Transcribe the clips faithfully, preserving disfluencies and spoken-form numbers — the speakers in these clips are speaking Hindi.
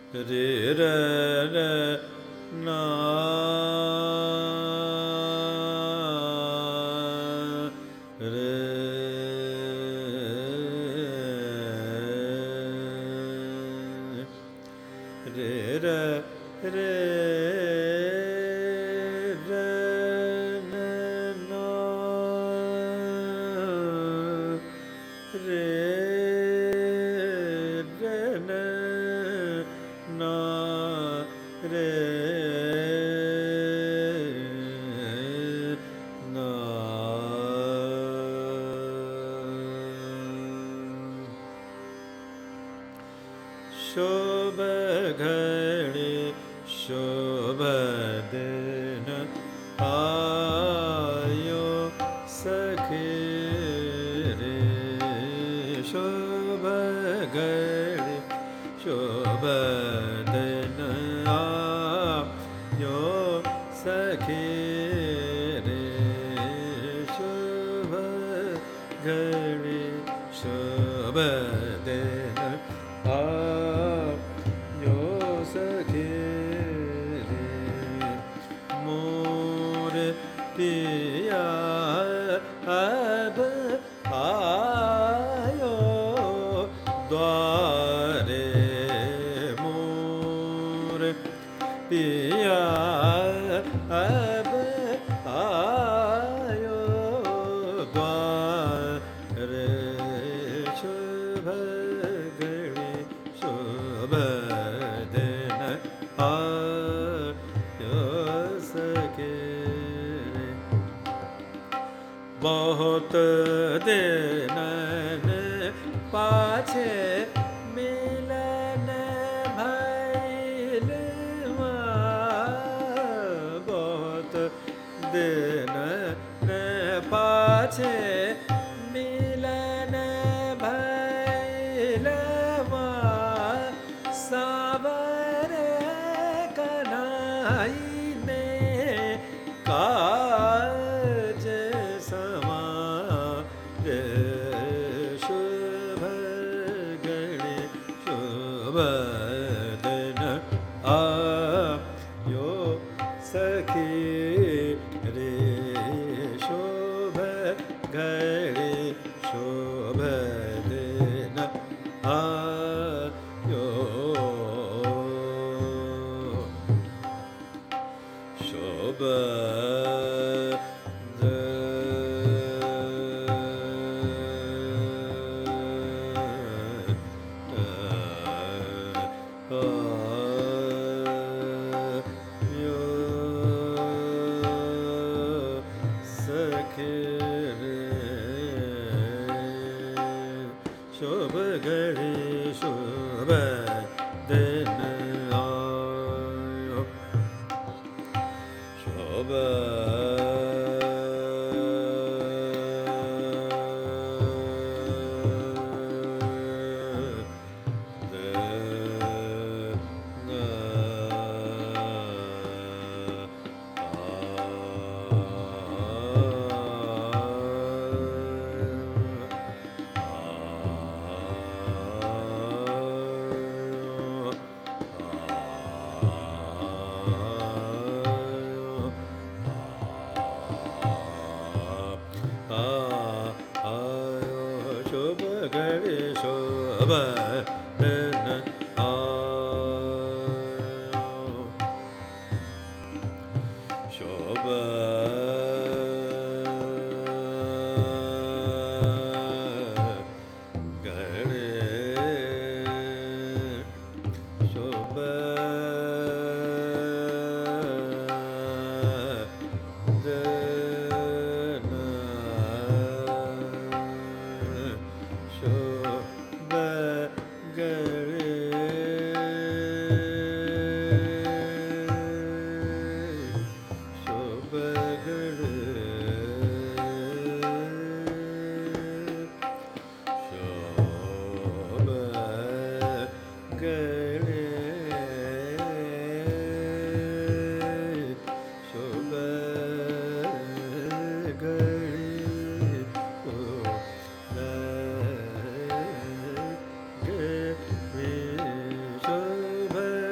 रे र र ना रे रे र रे र न ना रे र न ना रे ना शोभ घड़ी शोभ दिन आयो सखी रे शोभ घड़ी शोभ दिन आयो सखी रे शोभ घड़ी शोभ दिन आयो सखी रे मोर पिया अब आयो द्वारे मोर पिया अब आयो द्वारे शुभ घड़ी शुभ दिन आयो सके बहुत दिन पाछे मिलन भइल बहुत दिन पाछे मिलन भइल सावर कन्हई ने काज समार शुभ घड़ी शुभ दिन आयो सखी रे शोभ घड़ी शोभ दिन आयो शोभ शोभ घड़ी शुभ दिन आयो शोभ शुभ घड़ी शुभ दिन आयो शोभ घड़ी शुभ दिन शुभ घड़ी शुभ घड़ी शोभ घड़ी शुभ घड़ी शुभ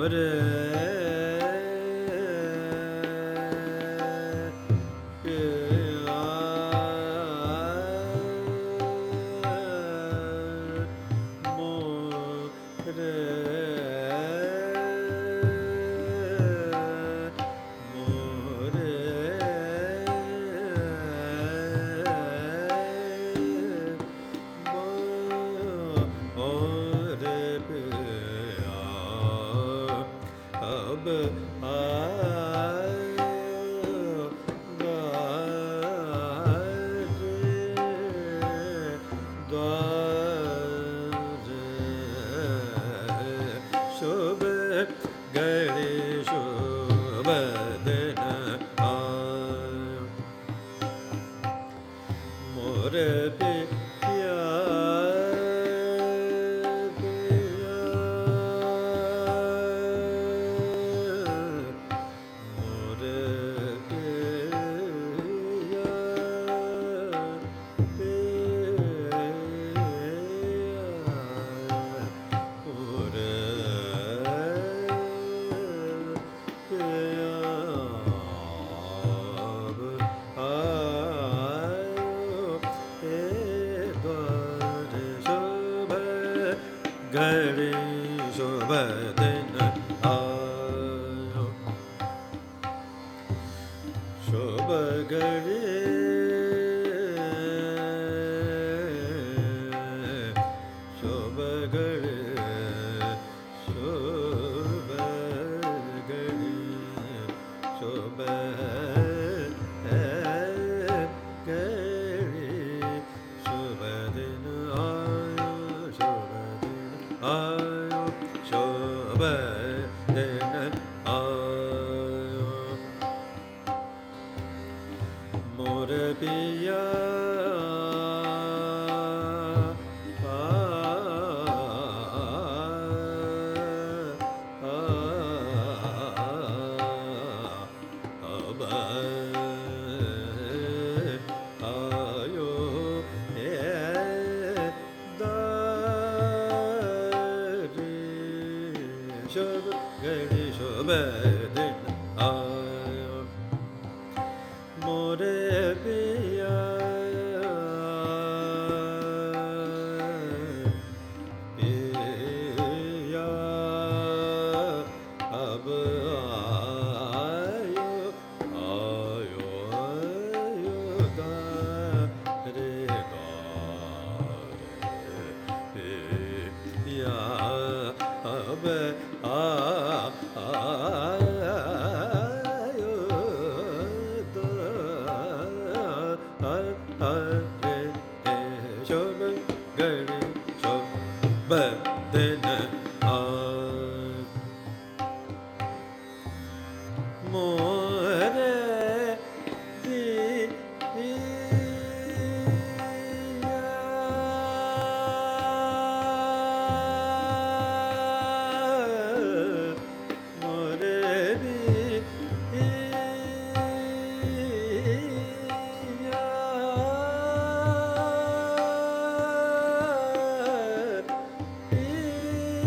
Hey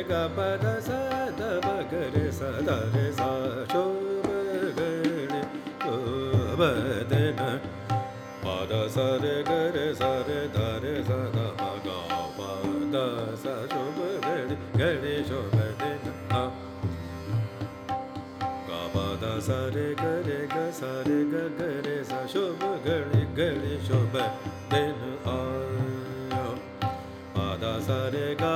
ga pa da sa da pa ga re sa da re sa shubh gane shubh dina pa da sa re ga re sa re da re sa da pa ga pa da sa shubh gane gane shubh dina ha ga pa da sa re ga re ga sa re ga ga re sa shubh gane gane shubh dina ha pa da sa re ga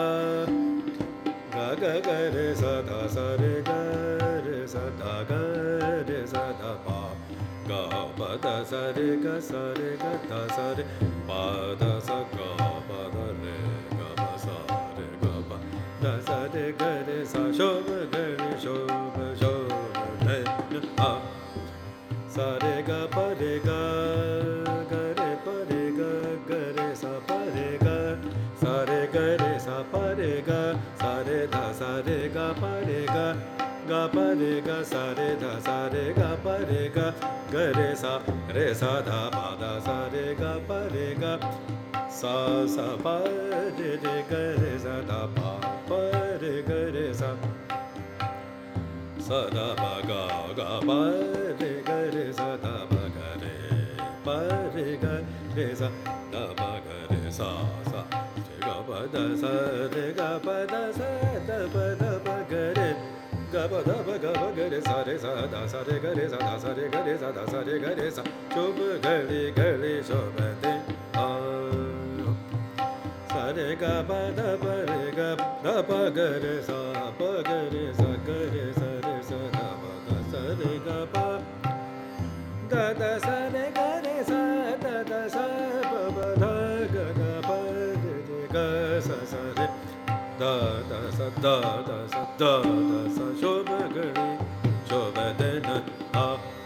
ga ga ga re sa da sa re ga re sa da ga re sa da pa ga pa da sa re ga sa re ga da sa re pa da sa ga pa da re ga pa sa re ga pa da sa re ga re sa shubh ga re shubh shubh dina ha sa re ga pa re ga ga re pa re ga ga re sa pa re ga sa re ga re sa pa re ga sa re da sa re ga pa re ga ga pa re ga sa re da sa re ga pa re ga ga re sa re sa da pa da sa re ga pa re ga sa sa pa re re ga re sa da pa pa re ga re sa sa da pa ga ga pa re ga re sa da pa ga re pa re ga re sa da pa ga re sa sa re ga pa da sa re ga pa da sa da pa da pa ga re ga pa da pa ga pa ga re sa re sa da sa re ga re sa da sa re ga re sa da sa re ga re sa shubh gane gane shubh dina sa re ga pa da pa re ga da pa ga re sa pa ga re sa ga re sa re sa da pa da sa re ga pa da da sa re ga re sa da da sa pa pa da ga ga pa re re ga sa sa re da da sa da da sa da da sa shubh gane shubh dina ha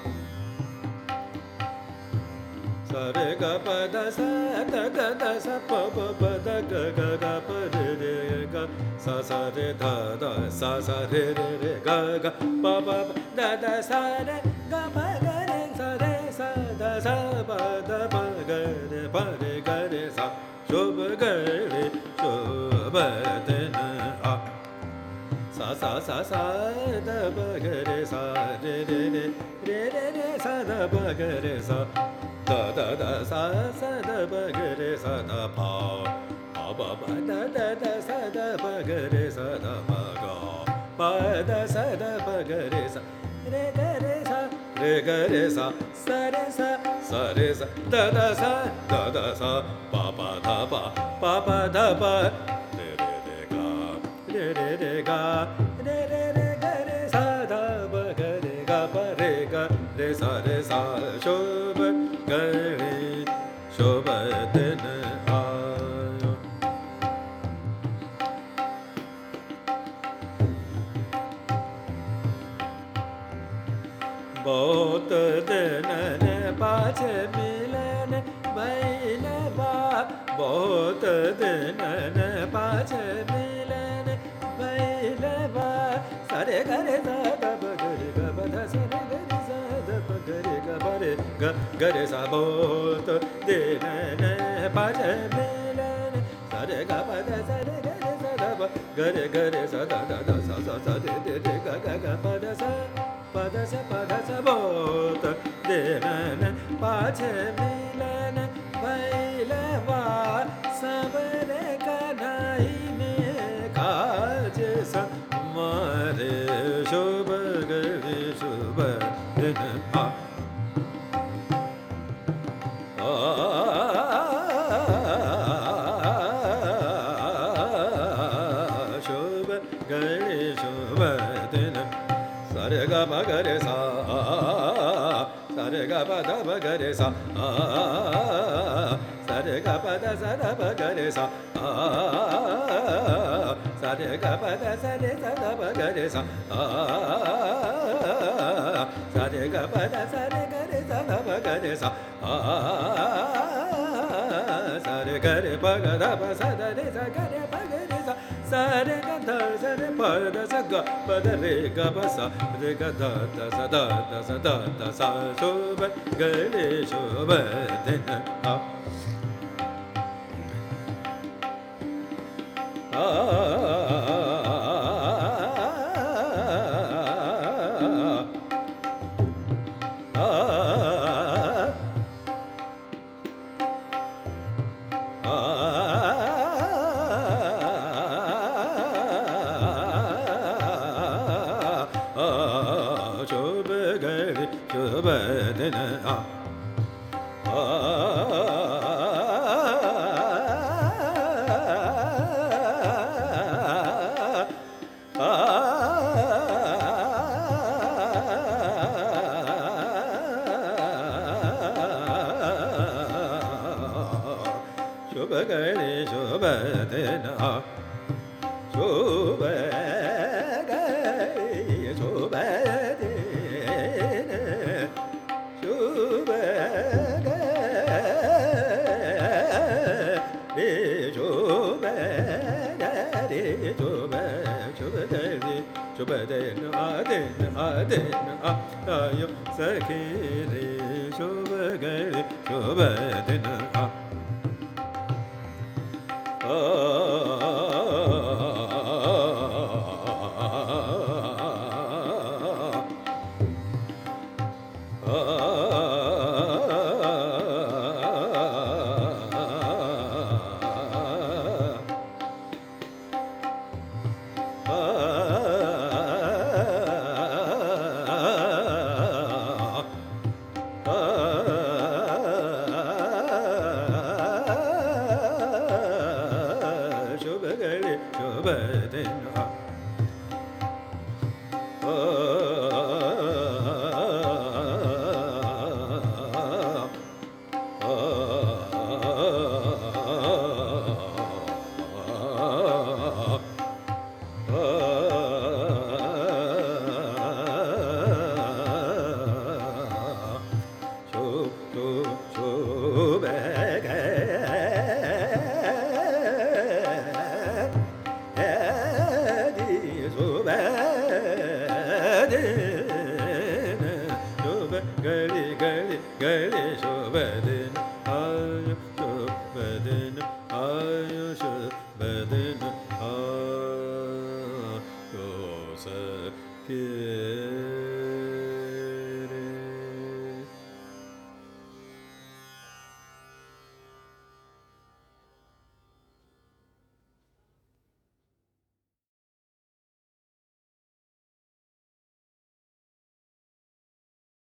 sa re ga pa da sa da da da sa pa pa pa da ga ga ga pa re re ga sa sa re da da sa sa re re re ga ga pa pa pa da da sa re ga pa ga re sa re sa da sa pa da pa ga re pa re ga re sa shubh gane shubh dina ha sa sa sa sa da pa ga re sa re re re re re re sa da pa ga re sa da da da sa sa da pa ga re sa da pa pa pa pa da da da sa da pa ga re sa da pa ga pa da sa da pa ga re sa re ga re sa re ga re sa sa re sa sa re sa da da sa da da sa pa pa da pa pa pa da pa re re re ga re re re ga re re re ga re sa da pa ga re ga pa re ga re sa re sa shubh gane shubh dina ayo बहुत दिन ने पाछे मिलन भइल बा बहुत दिन ने पाछे मिलन भइल बा सा रे गा रे सा दा प ग रे गा प धा सा रे गा रे सा दा प ग रे गा प रे गा ग रे सा बहुत दिन ने पाछे मिलन सा रे गा प धा सा रे गा रे सा दा प ग रे ग रे सा दा दा दा सा सा सा रे रे रे गा गा गा प धा सा pa da sa pa da sa बहुत दिन ने पाछे मिलन भइल बा सबरे कन्हई में काज मारे शुभ गणे शुभ दिन हा शुभ गणे शुभ दिन सा रे गा प ग रे सा सा रे गा प ध प ग रे सा सा रे गा प ध सा ध प ग रे सा सा रे गा प ध सा रे सा ध प ग रे सा सा रे गा प ध सा रे ग रे सा ध प ग रे सा सा रे ग रे प ग ध प सा ध रे सा ग रे प ग रे सा सा रे ग ध सा रे प ध सा ग प ध रे ग प सा रे ग ध ध सा ध ध सा ध ध सा शुभ गणे शुभ दिन हा आ Give